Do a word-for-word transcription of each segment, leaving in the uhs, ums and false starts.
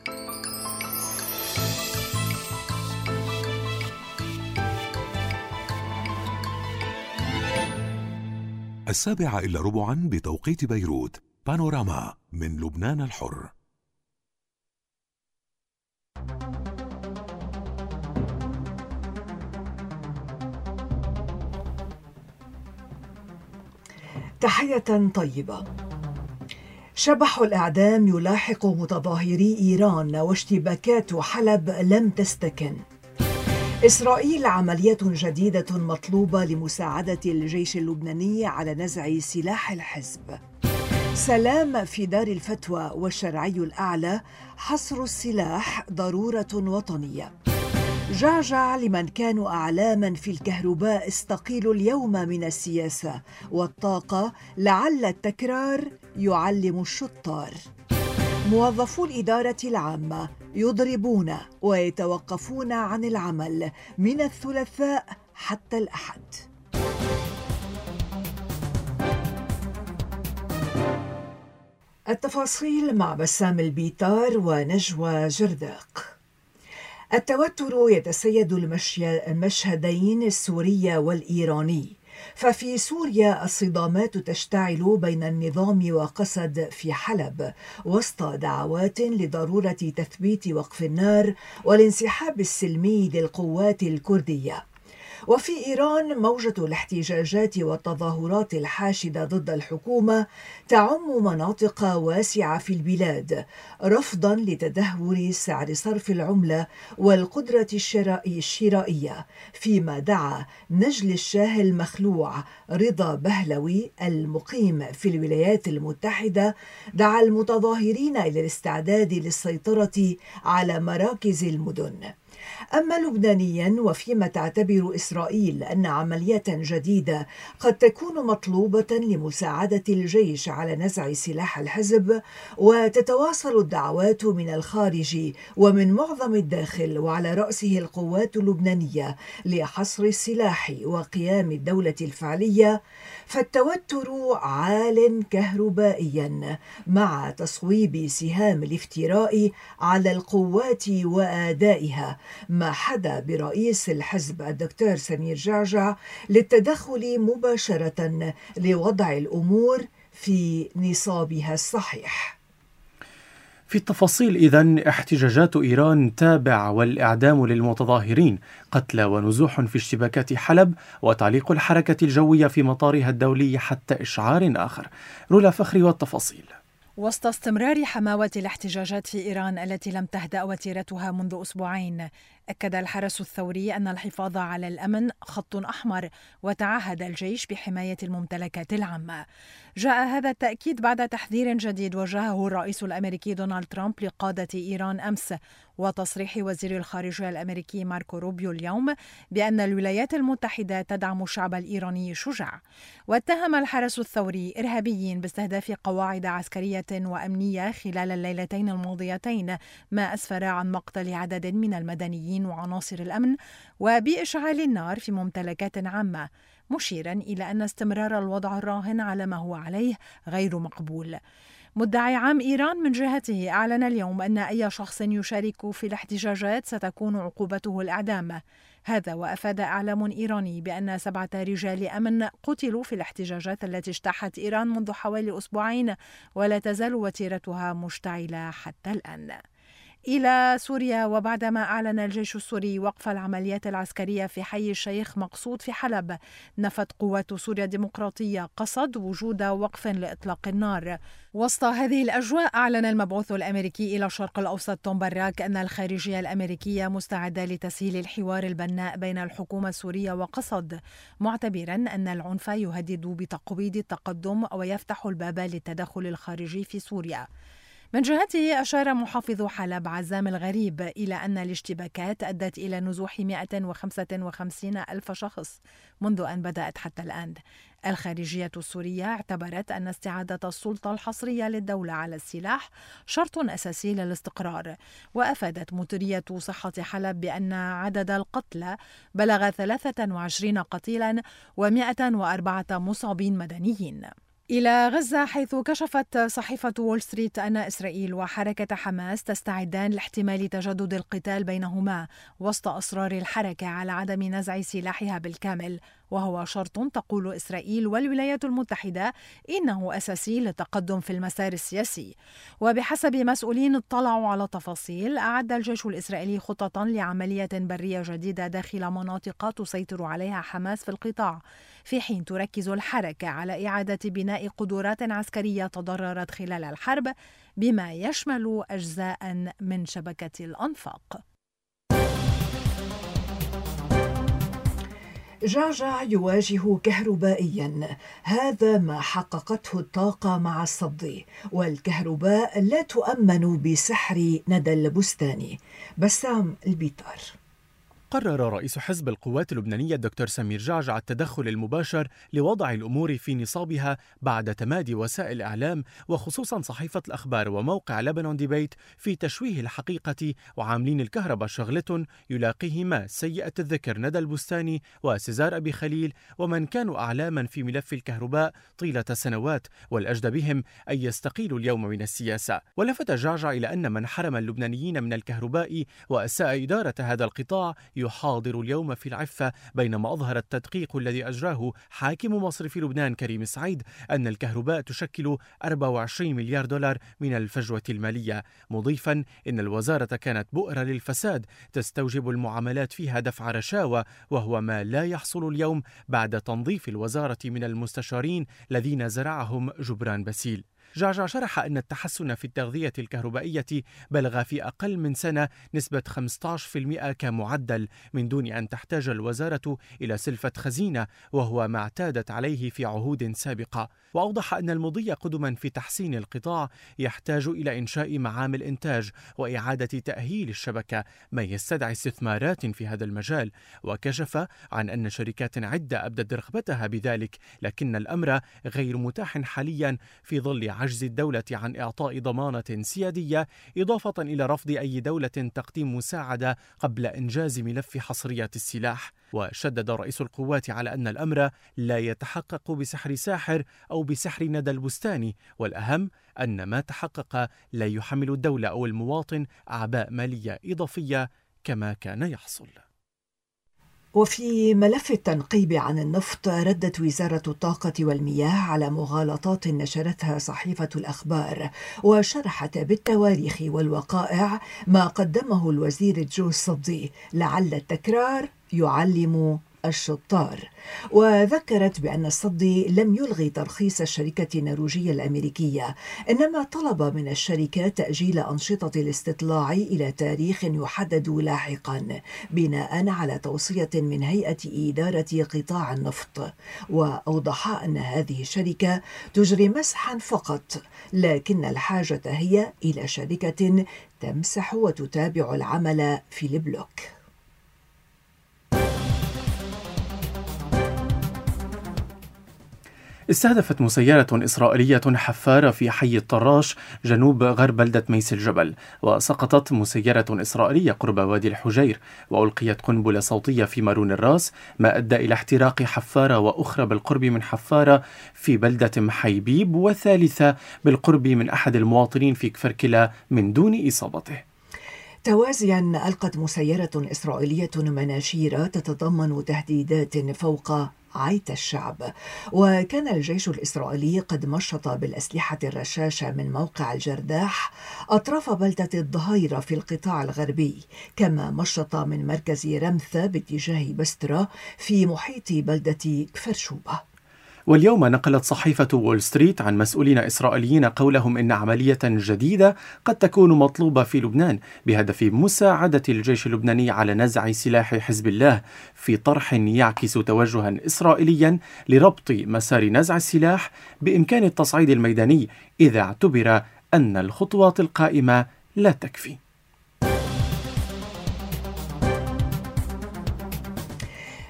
السابعة إلا ربعا بتوقيت بيروت. بانوراما من لبنان الحر. تحية طيبة. شبح الإعدام يلاحق متظاهري إيران واشتباكات حلب لم تستكن. إسرائيل عملية جديدة مطلوبة لمساعدة الجيش اللبناني على نزع سلاح الحزب. سلام في دار الفتوى والشرعي الأعلى، حصر السلاح ضرورة وطنية. جعجع لمن كانوا أعلاما في الكهرباء استقيلوا اليوم من السياسة والطاقة، لعل التكرار يعلم الشطار. موظفو الإدارة العامة يضربون ويتوقفون عن العمل من الثلاثاء حتى الأحد. التفاصيل مع بسام البيطار ونجوى جرداق. التوتر يتسيد المشهدين السوري والإيراني، ففي سوريا الصدامات تشتعل بين النظام وقسد في حلب وسط دعوات لضرورة تثبيت وقف النار والانسحاب السلمي للقوات الكردية. وفي إيران موجة الاحتجاجات والتظاهرات الحاشدة ضد الحكومة تعم مناطق واسعة في البلاد، رفضاً لتدهور سعر صرف العملة والقدرة الشرائية، فيما دعا نجل الشاه المخلوع رضا بهلوي المقيم في الولايات المتحدة دعا المتظاهرين إلى الاستعداد للسيطرة على مراكز المدن. أما لبنانيا، وفيما تعتبر إسرائيل أن عملية جديدة قد تكون مطلوبة لمساعدة الجيش على نزع سلاح الحزب، وتتواصل الدعوات من الخارج ومن معظم الداخل وعلى رأسه القوات اللبنانية لحصر السلاح وقيام الدولة الفعلية، فالتوتر عال كهربائيا مع تصويب سهام الافتراء على القوات وآدائها، ما حدا برئيس الحزب الدكتور سمير جعجع للتدخل مباشرة لوضع الأمور في نصابها الصحيح. في التفاصيل إذن، احتجاجات إيران تابع والإعدام للمتظاهرين، قتلى ونزوح في اشتباكات حلب، وتعليق الحركة الجوية في مطارها الدولي حتى إشعار آخر. رولا فخري والتفاصيل. وسط استمرار حماوة الاحتجاجات في إيران التي لم تهدأ وتيرتها منذ أسبوعين، أكد الحرس الثوري أن الحفاظ على الأمن خط أحمر، وتعهد الجيش بحماية الممتلكات العامة. جاء هذا التأكيد بعد تحذير جديد وجهه الرئيس الأمريكي دونالد ترامب لقادة إيران أمس، وتصريح وزير الخارجية الأمريكي ماركو روبيو اليوم بأن الولايات المتحدة تدعم الشعب الإيراني الشجاع. واتهم الحرس الثوري إرهابيين باستهداف قواعد عسكرية وأمنية خلال الليلتين الماضيتين، ما أسفر عن مقتل عدد من المدنيين وعناصر الأمن وبإشعال النار في ممتلكات عامة، مشيرا إلى أن استمرار الوضع الراهن على ما هو عليه غير مقبول. مدعي عام إيران من جهته أعلن اليوم أن أي شخص يشارك في الاحتجاجات ستكون عقوبته الإعدام. هذا وأفاد إعلام إيراني بأن سبعة رجال أمن قتلوا في الاحتجاجات التي اجتاحت إيران منذ حوالي أسبوعين، ولا تزال وتيرتها مشتعلة حتى الآن. إلى سوريا، وبعدما أعلن الجيش السوري وقف العمليات العسكرية في حي الشيخ مقصود في حلب، نفت قوات سوريا الديمقراطية قصد وجود وقف لإطلاق النار. وسط هذه الأجواء، أعلن المبعوث الأمريكي إلى الشرق الأوسط توم باراك أن الخارجية الأمريكية مستعدة لتسهيل الحوار البناء بين الحكومة السورية وقصد، معتبرا أن العنف يهدد بتقويض التقدم ويفتح الباب للتدخل الخارجي في سوريا. من جهته، أشار محافظ حلب عزام الغريب إلى أن الاشتباكات أدت إلى نزوح مئة وخمسة وخمسين ألف شخص منذ أن بدأت حتى الآن. الخارجية السورية اعتبرت أن استعادة السلطة الحصرية للدولة على السلاح شرط أساسي للاستقرار، وأفادت مديرية صحة حلب بأن عدد القتلى بلغ ثلاثة وعشرين قتيلا ومئة وأربعة مصابين مدنيين. إلى غزة، حيث كشفت صحيفة وول ستريت أن إسرائيل وحركة حماس تستعدان لاحتمال تجدد القتال بينهما وسط إصرار الحركة على عدم نزع سلاحها بالكامل، وهو شرط تقول إسرائيل والولايات المتحدة إنه أساسي للتقدم في المسار السياسي. وبحسب مسؤولين اطلعوا على تفاصيل، أعد الجيش الإسرائيلي خططا لعملية برية جديدة داخل مناطق تسيطر عليها حماس في القطاع، في حين تركز الحركة على إعادة بناء قدرات عسكرية تضررت خلال الحرب، بما يشمل أجزاء من شبكة الأنفاق. جعجع يواجه كهربائيا، هذا ما حققته الطاقة مع الصدي، والكهرباء لا تؤمن بسحر ندى البستاني. بسام البيطار. قرر رئيس حزب القوات اللبنانية الدكتور سمير جعجع التدخل المباشر لوضع الأمور في نصابها بعد تمادي وسائل الإعلام وخصوصا صحيفة الأخبار وموقع لبنان ديبيت في تشويه الحقيقة وعاملين الكهرباء شغلة يلاقيهما سيئة الذكر ندى البستاني وسيزار أبي خليل، ومن كانوا أعلاما في ملف الكهرباء طيلة سنوات، والأجدى بهم أن يستقيلوا اليوم من السياسة. ولفت جعجع إلى أن من حرم اللبنانيين من الكهرباء وأساء إدارة هذا القطاع يحاضر اليوم في العفة، بينما أظهر التدقيق الذي أجراه حاكم مصرف لبنان كريم سعيد أن الكهرباء تشكل أربعة وعشرين مليار دولار من الفجوة المالية، مضيفا إن الوزارة كانت بؤرة للفساد تستوجب المعاملات فيها دفع رشاوى، وهو ما لا يحصل اليوم بعد تنظيف الوزارة من المستشارين الذين زرعهم جبران باسيل. جعجع شرح أن التحسن في التغذية الكهربائية بلغ في أقل من سنة نسبة خمسة عشر بالمئة كمعدل، من دون أن تحتاج الوزارة إلى سلفة خزينة، وهو ما اعتادت عليه في عهود سابقة. وأوضح أن المضي قدما في تحسين القطاع يحتاج إلى إنشاء معامل إنتاج وإعادة تأهيل الشبكة، ما يستدعي استثمارات في هذا المجال. وكشف عن أن شركات عدة أبدت رغبتها بذلك، لكن الأمر غير متاح حاليا في ظل عجز الدولة عن إعطاء ضمانة سيادية، إضافة إلى رفض أي دولة تقديم مساعدة قبل إنجاز ملف حصرية السلاح. وشدد رئيس القوات على أن الأمر لا يتحقق بسحر ساحر أو بسحر ندى البستاني، والأهم أن ما تحقق لا يحمل الدولة أو المواطن أعباء مالية إضافية كما كان يحصل. وفي ملف التنقيب عن النفط، ردت وزارة الطاقة والمياه على مغالطات نشرتها صحيفة الأخبار، وشرحت بالتواريخ والوقائع ما قدمه الوزير جو الصدي، لعل التكرار يعلم الشطار. وذكرت بأن الصدي لم يلغي ترخيص الشركة النرويجية الأمريكية، إنما طلب من الشركة تأجيل أنشطة الاستطلاع إلى تاريخ يحدد لاحقا، بناء على توصية من هيئة إدارة قطاع النفط. وأوضح أن هذه الشركة تجري مسحا فقط، لكن الحاجة هي إلى شركة تمسح وتتابع العمل في البلوك. استهدفت مسيرة إسرائيلية حفارة في حي الطراش جنوب غرب بلدة ميس الجبل، وسقطت مسيرة إسرائيلية قرب وادي الحجير، وألقيت قنبلة صوتية في مارون الراس، ما أدى إلى احتراق حفارة وأخرى بالقرب من حفارة في بلدة محيبيب، وثالثة بالقرب من أحد المواطنين في كفر كلا من دون إصابته. توازيا، ألقت مسيرة إسرائيلية مناشير تتضمن تهديدات فوق عيت الشعب. وكان الجيش الإسرائيلي قد مشط بالأسلحة الرشاشة من موقع الجرداح أطراف بلدة الظهيرة في القطاع الغربي، كما مشط من مركز رمثة باتجاه بسترة في محيط بلدة كفر شوبة. واليوم نقلت صحيفة وول ستريت عن مسؤولين إسرائيليين قولهم إن عملية جديدة قد تكون مطلوبة في لبنان بهدف مساعدة الجيش اللبناني على نزع سلاح حزب الله، في طرح يعكس توجها إسرائيليا لربط مسار نزع السلاح بإمكان التصعيد الميداني إذا اعتبر أن الخطوات القائمة لا تكفي.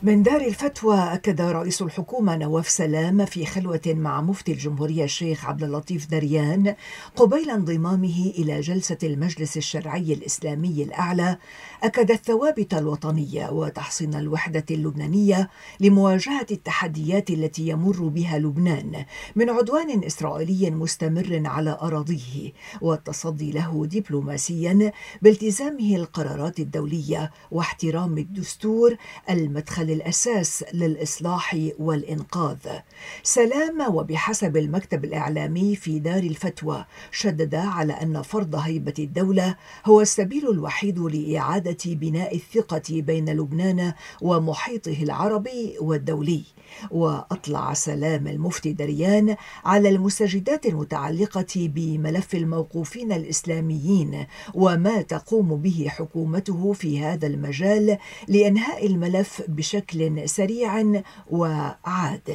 من دار الفتوى، أكد رئيس الحكومة نواف سلام في خلوة مع مفتي الجمهورية الشيخ عبد اللطيف دريان قبيل انضمامه إلى جلسة المجلس الشرعي الإسلامي الأعلى، أكد الثوابت الوطنية وتحصين الوحدة اللبنانية لمواجهة التحديات التي يمر بها لبنان من عدوان إسرائيلي مستمر على أراضيه، والتصدي له دبلوماسيا بالتزامه القرارات الدولية واحترام الدستور المدخل الأساس للإصلاح والإنقاذ. سلام وبحسب المكتب الإعلامي في دار الفتوى شدد على أن فرض هيبة الدولة هو السبيل الوحيد لإعادة بناء الثقة بين لبنان ومحيطه العربي والدولي. وأطلع سلام المفتي دريان على المستجدات المتعلقة بملف الموقوفين الإسلاميين وما تقوم به حكومته في هذا المجال لإنهاء الملف بشكل سريع وعادل.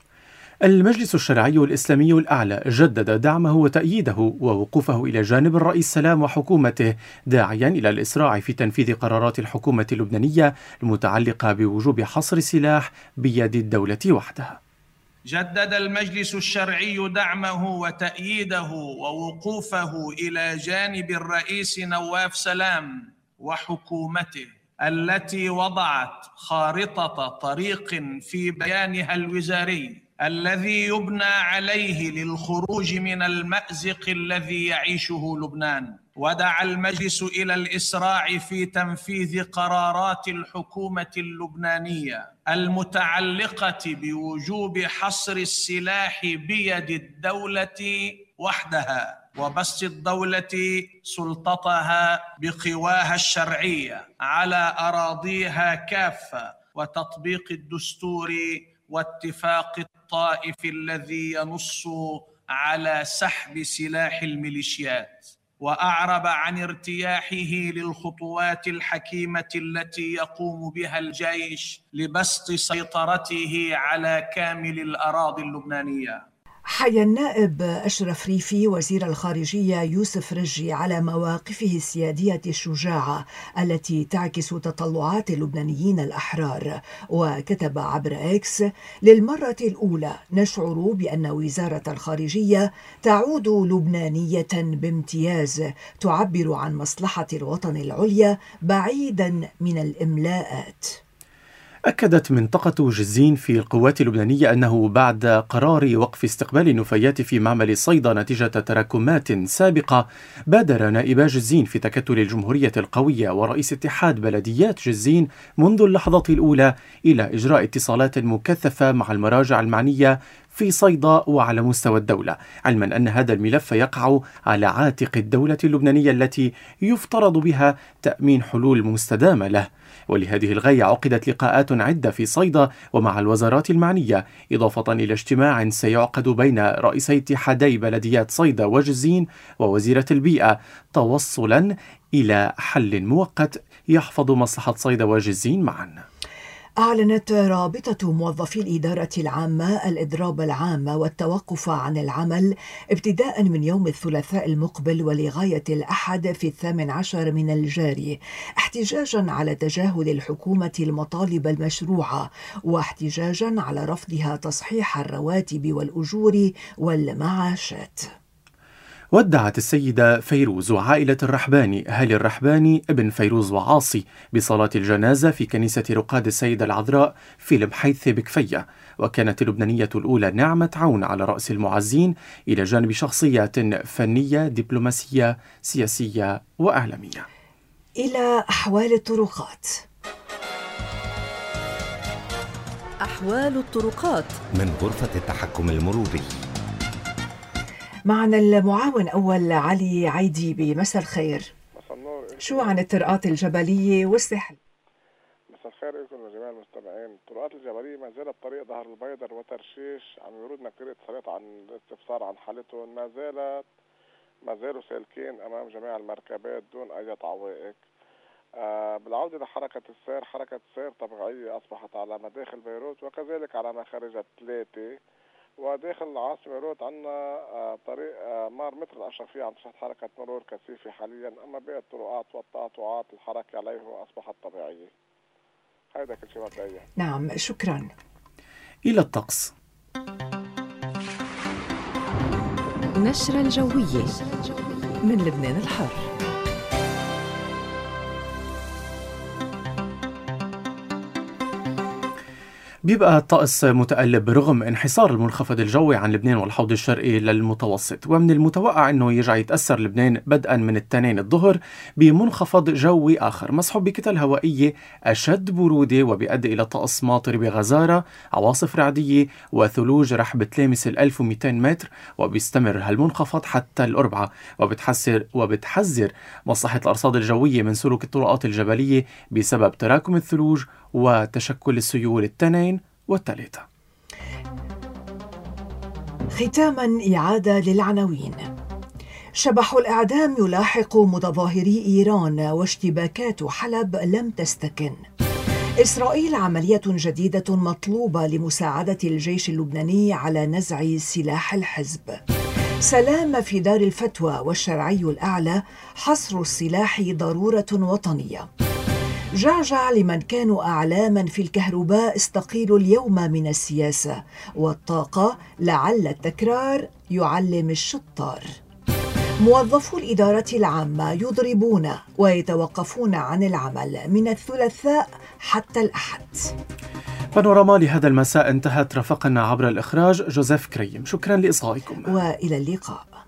المجلس الشرعي الإسلامي الأعلى جدد دعمه وتأييده ووقوفه إلى جانب الرئيس سلام وحكومته، داعيا إلى الإسراع في تنفيذ قرارات الحكومة اللبنانية المتعلقة بوجوب حصر السلاح بيد الدولة وحدها. جدد المجلس الشرعي دعمه وتأييده ووقوفه إلى جانب الرئيس نواف سلام وحكومته التي وضعت خارطة طريق في بيانها الوزاري الذي يبنى عليه للخروج من المأزق الذي يعيشه لبنان. ودعا المجلس إلى الإسراع في تنفيذ قرارات الحكومة اللبنانية المتعلقة بوجوب حصر السلاح بيد الدولة وحدها وبسط الدولة سلطتها بقواها الشرعية على أراضيها كافة وتطبيق الدستور واتفاق الطائف الذي ينص على سحب سلاح الميليشيات. وأعرب عن ارتياحه للخطوات الحكيمة التي يقوم بها الجيش لبسط سيطرته على كامل الأراضي اللبنانية. حيا النائب أشرف ريفي وزير الخارجية يوسف رجي على مواقفه السيادية الشجاعة التي تعكس تطلعات اللبنانيين الأحرار، وكتب عبر إكس: للمرة الأولى نشعر بأن وزارة الخارجية تعود لبنانية بامتياز تعبر عن مصلحة الوطن العليا بعيدا من الإملاءات. أكدت منطقة جزين في القوات اللبنانية أنه بعد قرار وقف استقبال النفايات في معمل صيدا نتيجة تراكمات سابقة، بادر نائبا جزين في تكتل الجمهورية القوية ورئيس اتحاد بلديات جزين منذ اللحظة الأولى إلى إجراء اتصالات مكثفة مع المراجع المعنية في صيدا وعلى مستوى الدولة، علما أن هذا الملف يقع على عاتق الدولة اللبنانية التي يفترض بها تأمين حلول مستدامة له. ولهذه الغاية عقدت لقاءات عدة في صيدا ومع الوزارات المعنية، إضافة إلى اجتماع سيعقد بين رئيسي اتحادي بلديات صيدا وجزين ووزيرة البيئة، توصلا إلى حل مؤقت يحفظ مصلحة صيدا وجزين معا. أعلنت رابطة موظفي الإدارة العامة الإضراب العام والتوقف عن العمل ابتداء من يوم الثلاثاء المقبل ولغاية الأحد في الثامن عشر من الجاري، احتجاجا على تجاهل الحكومة المطالب المشروعة، واحتجاجا على رفضها تصحيح الرواتب والأجور والمعاشات. ودعت السيدة فيروز وعائلة الرحباني هالي الرحباني ابن فيروز وعاصي بصلاة الجنازة في كنيسة رقاد السيدة العذراء في المحيث بكفية، وكانت اللبنانية الأولى نعمة عون على رأس المعزين إلى جانب شخصيات فنية دبلوماسية سياسية وإعلامية. إلى أحوال الطرقات. أحوال الطرقات من غرفة التحكم المروري. معنا المعاون أول علي عيدي. بمساء الخير. شو عن الطرقات الجبلية والساحل؟ مساء الخير لكم وجميع المستمعين. الطرقات الجبلية ما زالت طريق ظهر البيضر وترشيش عم يوردنا كثير اتصالات عن الاستفسار عن حالتهم، ما زالت ما زالوا سالكين أمام جميع المركبات دون أي عوائق. آه بالعودة لحركة السير، حركة السير طبيعية أصبحت على مداخل بيروت وكذلك على مخارج الثلاثة، وداخل العاصمة بيروت عندنا آه طريق آه مار متر الأشرفية عم تشهد حركة مرور كثيفة حاليا، أما باقي الطرقات والتقاطعات الحركة عليه أصبحت طبيعية. هذا كل شيء مبدئيا. نعم، شكرا. إلى الطقس. نشرة الجوية من لبنان الحر. بيبقى الطقس متقلب رغم انحسار المنخفض الجوي عن لبنان والحوض الشرقي للمتوسط، ومن المتوقع أنه يرجع يتأثر لبنان بدءا من التنين الظهر بمنخفض جوي آخر مصحوب بكتل هوائية أشد برودة، وبيؤدي إلى طقس ماطر بغزارة، عواصف رعدية وثلوج رح بتلامس ال ألف ومئتين متر، وبيستمر هالمنخفض حتى الأربعاء، وبتحذر وبتحذر مصلحة الأرصاد الجوية من سلوك الطرقات الجبلية بسبب تراكم الثلوج وتشكل السيول التنين والثلاثة. ختاما إعادة للعناوين. شبح الإعدام يلاحق متظاهري إيران واشتباكات حلب لم تستكن. إسرائيل عملية جديدة مطلوبة لمساعدة الجيش اللبناني على نزع سلاح الحزب. سلام في دار الفتوى والشرعي الأعلى، حصر السلاح ضرورة وطنية. جعجع لمن كانوا أعلاما في الكهرباء استقيلوا اليوم من السياسة، والطاقة لعل التكرار يعلم الشطار. موظفو الإدارة العامة يضربون ويتوقفون عن العمل من الثلاثاء حتى الأحد. بانوراما لهذا المساء انتهت. رافقنا عبر الإخراج جوزيف كريم. شكرا لإصغائكم وإلى اللقاء.